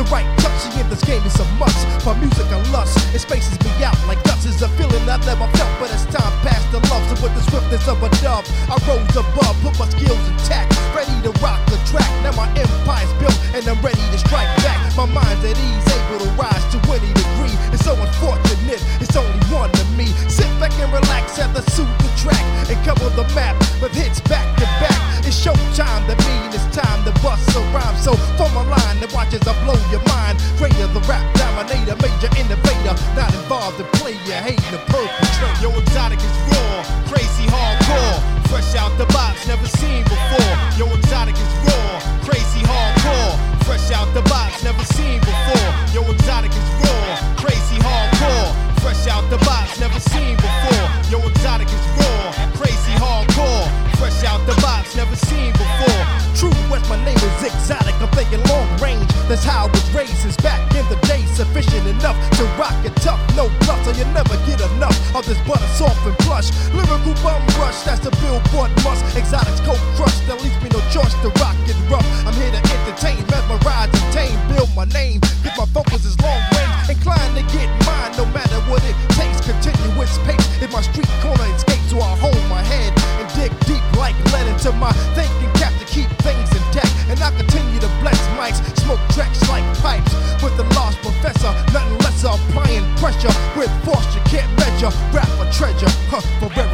right touch in this game is a must. For music and lust, it spaces me out like dust. Is a feeling I never felt, but as time passed the love. So with the swiftness of a dove, I rose above, put my skills intact, ready to rock the track. Now my empire's built and I'm ready to strike back. My mind's at ease, able to rise to any degree. It's so unfortunate, it's only one to me. Sit back and relax at the suit the track and cover the map with hits back to back. It's showtime to me and it's time to bust a rhyme. So form a line that watches I blow your mind. Greater the rap dominator, major innovator, not involved in play, you hating the perpetrator. Yo, Exotic is raw, crazy hardcore, fresh out the box, never seen before. Yo, Exotic is raw, crazy hardcore, fresh out the box, never seen before. Yo, Exotic is raw, crazy hardcore, fresh out the box, never seen before. Yo, Exotic is raw, crazy hardcore, fresh out the box, never seen before. True West, my name is Exotic, I'm thinking long range. That's how I was raised since back in the day. Sufficient enough to rock it tough, no bluff, so you never get enough of this butter soft and plush. Lyrical bum rush, that's a Billboard must. Exotic's cold crush, that leaves me no choice to rock it rough. I'm here to entertain, mesmerize and tame, build my name, cause my focus is long range. Inclined to get mine, no matter what it takes. Continuous pace in my street corner escape, so I hold my head and dig deep like lead into my thinking cap to keep things intact. And I continue to bless mics, smoke tracks like pipes with the lost professor, nothing less applying pressure with force you can't measure. Rap a treasure, forever.